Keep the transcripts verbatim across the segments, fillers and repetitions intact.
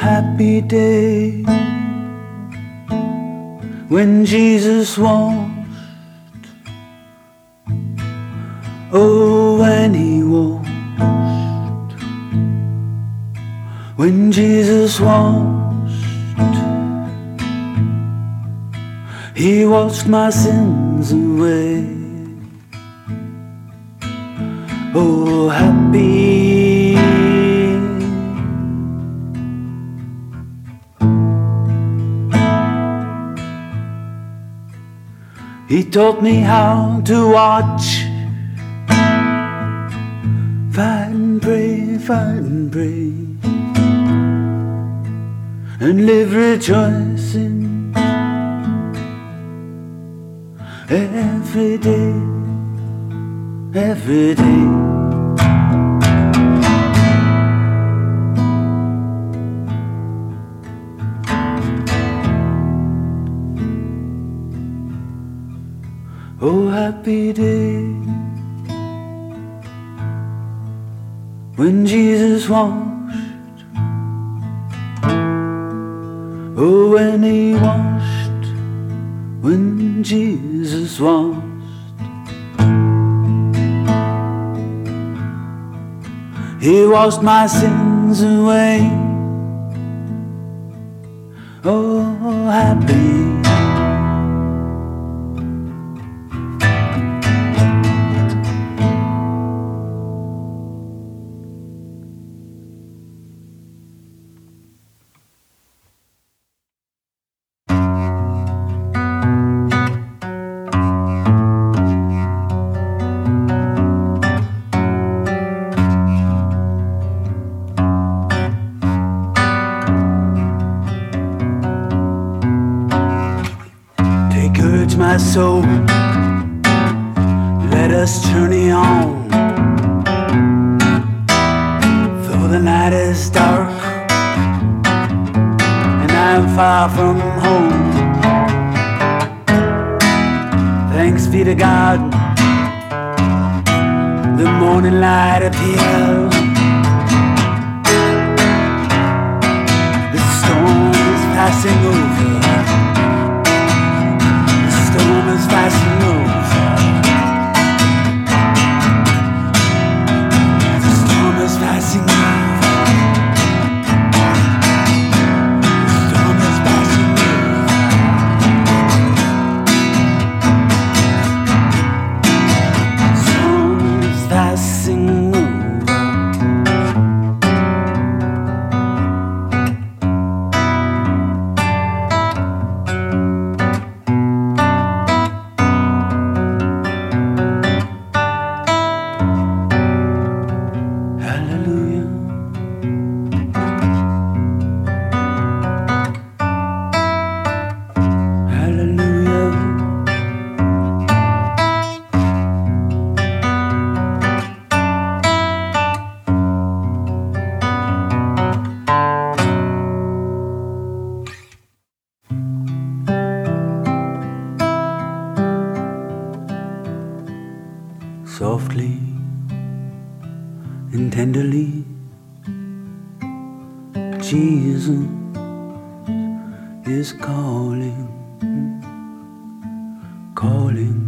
happy day when Jesus washed, oh, when he washed, when Jesus washed, he washed my sins away. Oh, happy he taught me how to watch, fight and pray, fight and pray, and live rejoicing every day, every day. Oh, happy day when Jesus washed, oh, when he washed, when Jesus washed, he washed my sins away. Oh, happy my soul, let us journey on, though the night is dark and I'm far from home. Thanks be to God, the morning light appears. The storm is passing over, the storm is passing over, the storm is passing over, the storm is passing over, the storm is passing over. Softly and tenderly, Jesus is calling, calling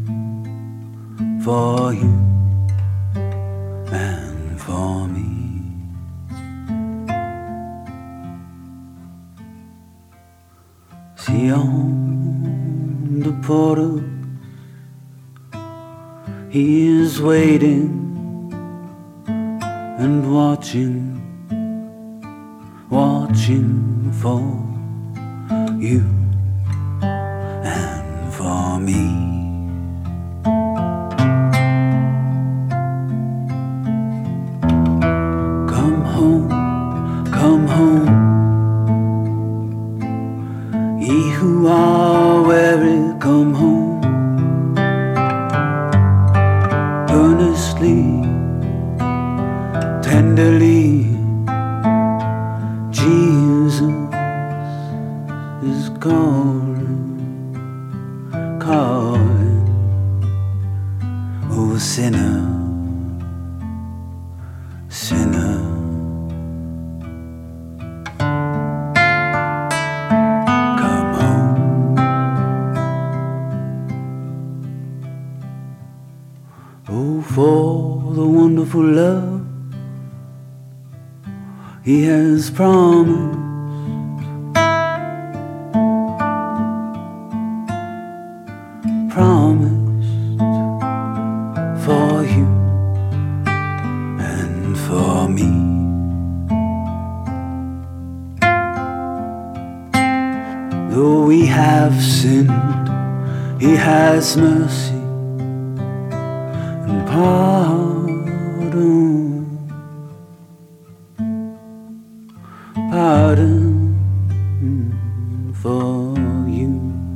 for you and for me. See on the portal, he is waiting and watching, watching for you and for me. Come home, come home, ye who are weary, come home. Earnestly, tenderly, Jesus is calling, calling, oh sinner, sinner. Oh, for the wonderful love He has promised. Promised for you and for me. Though we have sinned, He has mercy and pardon. Pardon for you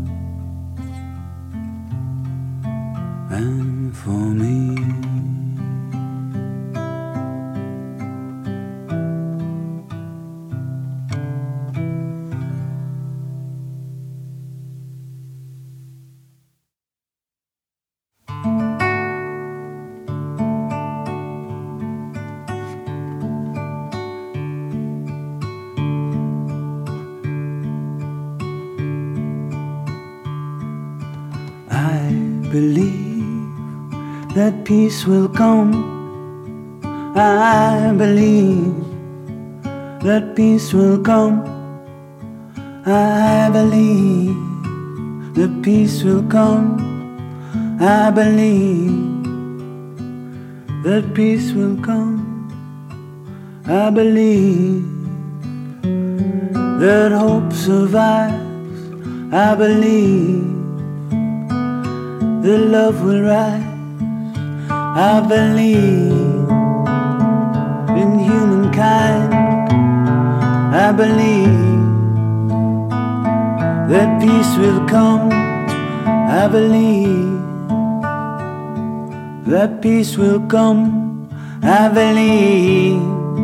and for me. I believe that peace will come. I believe that peace will come. I believe that peace will come. I believe that peace will come. I believe that hope survives. I believe that love will rise. I believe in humankind. I believe that peace will come. I believe that peace will come. I believe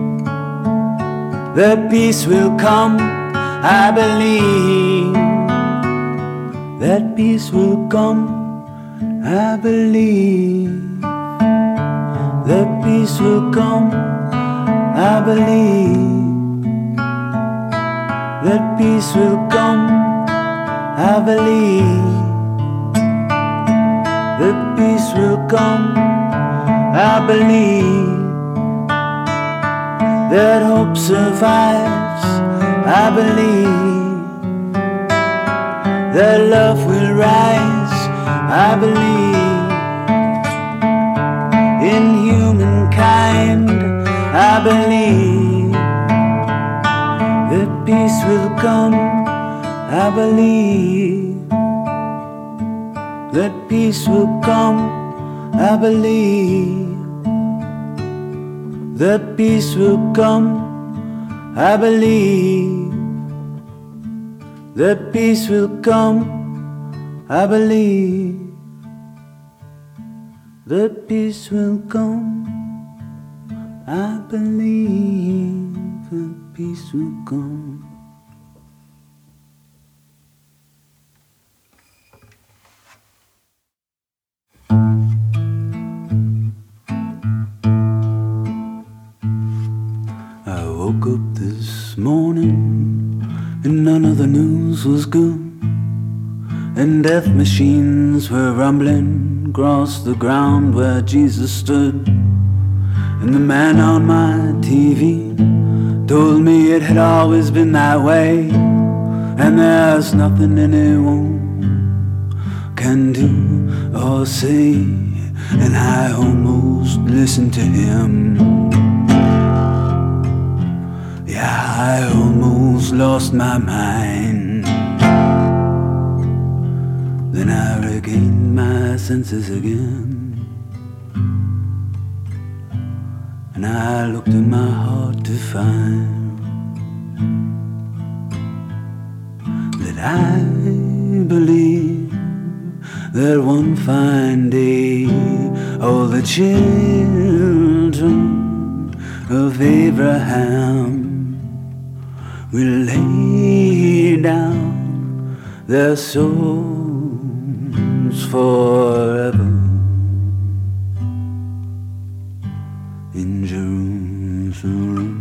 that peace will come. I believe that peace will come. I believe that peace will come. I believe that peace will come. I believe that peace will come. I believe that hope survives. I believe that love will rise. I believe in humankind. I believe that peace will come. I believe that peace will come. I believe that peace will come. I believe that peace will come. I believe that peace will come. I believe that peace will come. I woke up this morning and none of the news was good, and death machines were rumbling across the ground where Jesus stood. And the man on my T V told me it had always been that way, and there's nothing anyone can do or say. And I almost listened to him. Yeah, I almost lost my mind. Then I regained my senses again, and I looked in my heart to find that I believe that one fine day all the children of Abraham will lay down their souls forever in Jerusalem.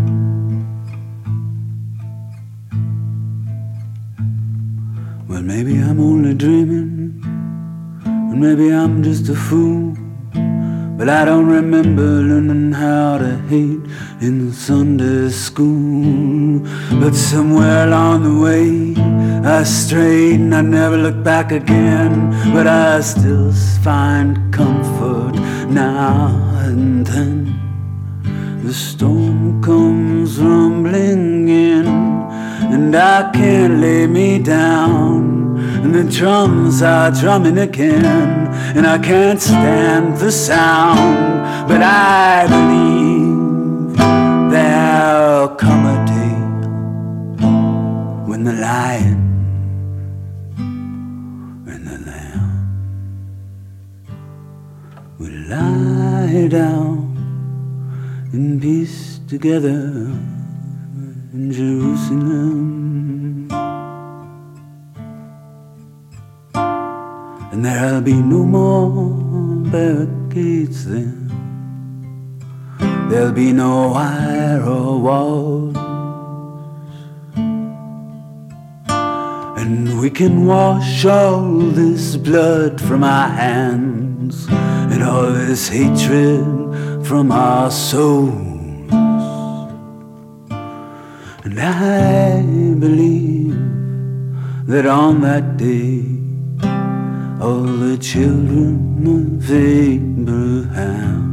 Well, maybe I'm only dreaming, and maybe I'm just a fool, but I don't remember learning how to hate in Sunday school. But somewhere along the way I strayed and I never looked back again. But I still find comfort now and then. The storm comes rumbling in, and I can't lay me down, and the drums are drumming again, and I can't stand the sound. But I believe there'll come a day when the lion and the lamb will lie down in peace together in Jerusalem. And there'll be no more barricades then. There'll be no wire or walls. And we can wash all this blood from our hands and all this hatred from our souls. And I believe that on that day all the children of Abraham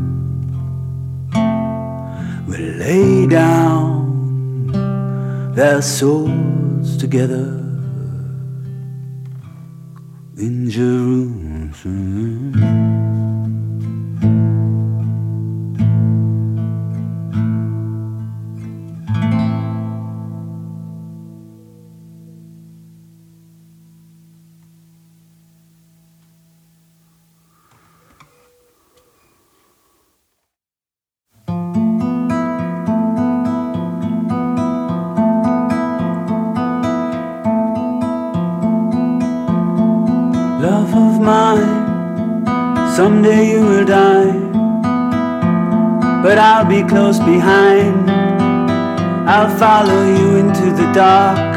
will lay down their swords together in Jerusalem. Love of mine, someday you will die, but I'll be close behind. I'll follow you into the dark.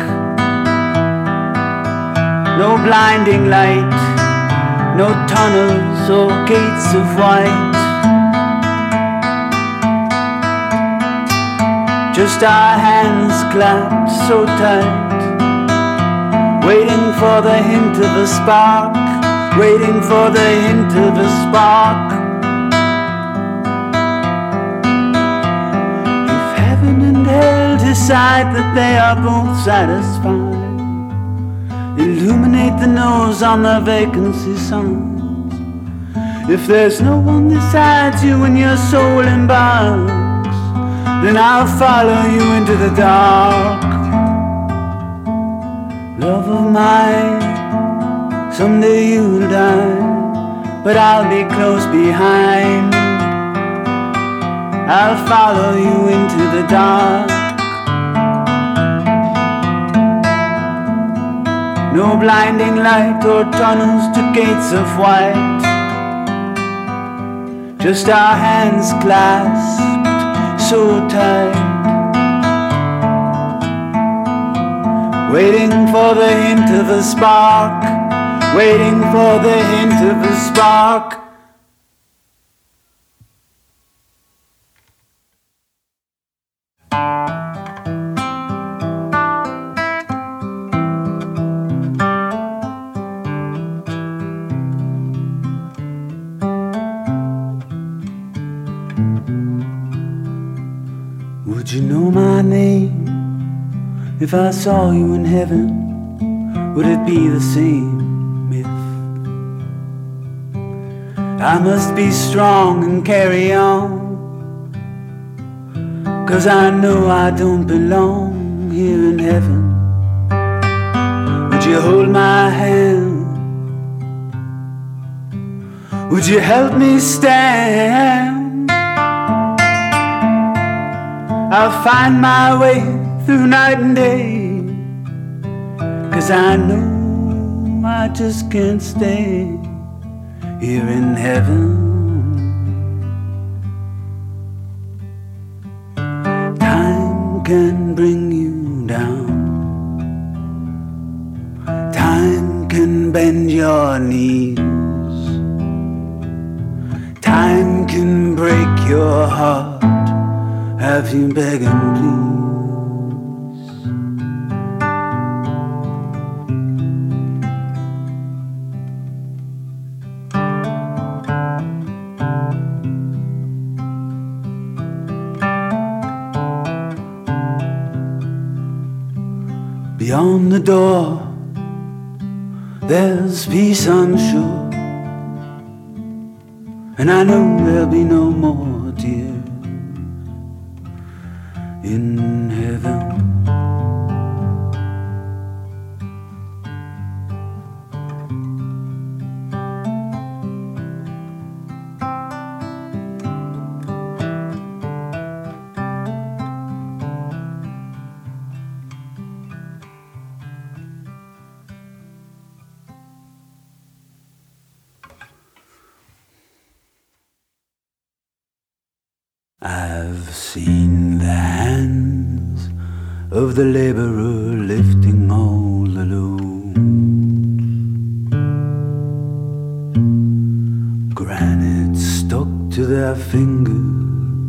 No blinding light, no tunnels or gates of white. Just our hands clapped so tight, waiting for the hint of a spark, waiting for the hint of a spark. If heaven and hell decide that they are both satisfied, illuminate the nose on the vacancy signs. If there's no one besides you when your soul embarks, then I'll follow you into the dark. Love of mine, someday you'll die, but I'll be close behind. I'll follow you into the dark. No blinding light or tunnels to gates of white. Just our hands clasped so tight, waiting for the hint of a spark, waiting for the hint of a spark. Would you know my name if I saw you in heaven? Would it be the same if I must be strong and carry on? 'Cause I know I don't belong here in heaven. Would you hold my hand? Would you help me stand? I'll find my way through night and day, 'cause I know I just can't stay here in heaven. Time can bring you down, time can bend your knees, time can break your heart, have you begging please? Beyond the door, there's peace, I'm sure, and I know there'll be no more tears in heaven. I've seen the hands of the laborer lifting all the loads, granite stuck to their fingers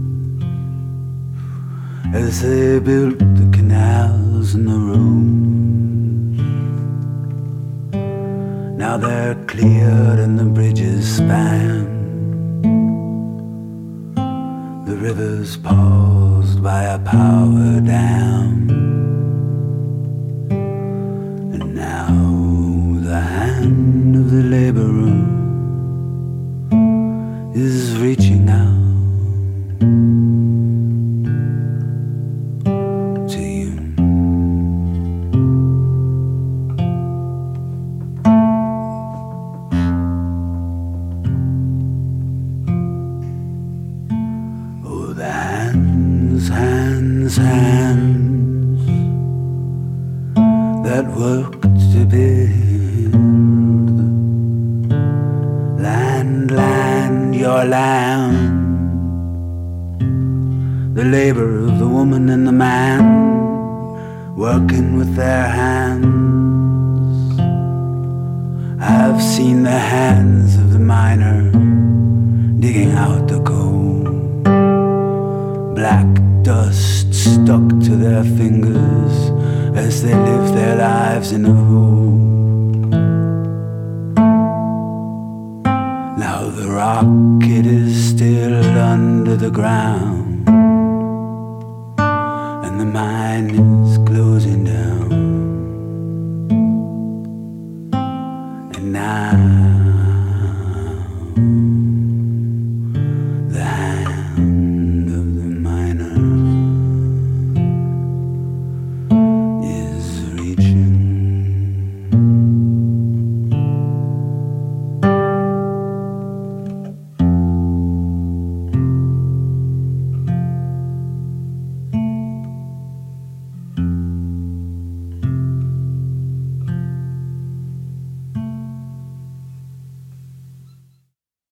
as they built the canals and the roads. Now they're cleared and the bridges span, the river's paused by a power dam, and now the hand of the laborer is reaching out to you. Hands, hands that worked to build land, land, your land. The labor of the woman and the man working with their hands. I've seen the hands of the miner digging out the coal, black dust stuck to their fingers as they live their lives in a hole. Now the rocket is still under the ground, and the mine is closing down, and now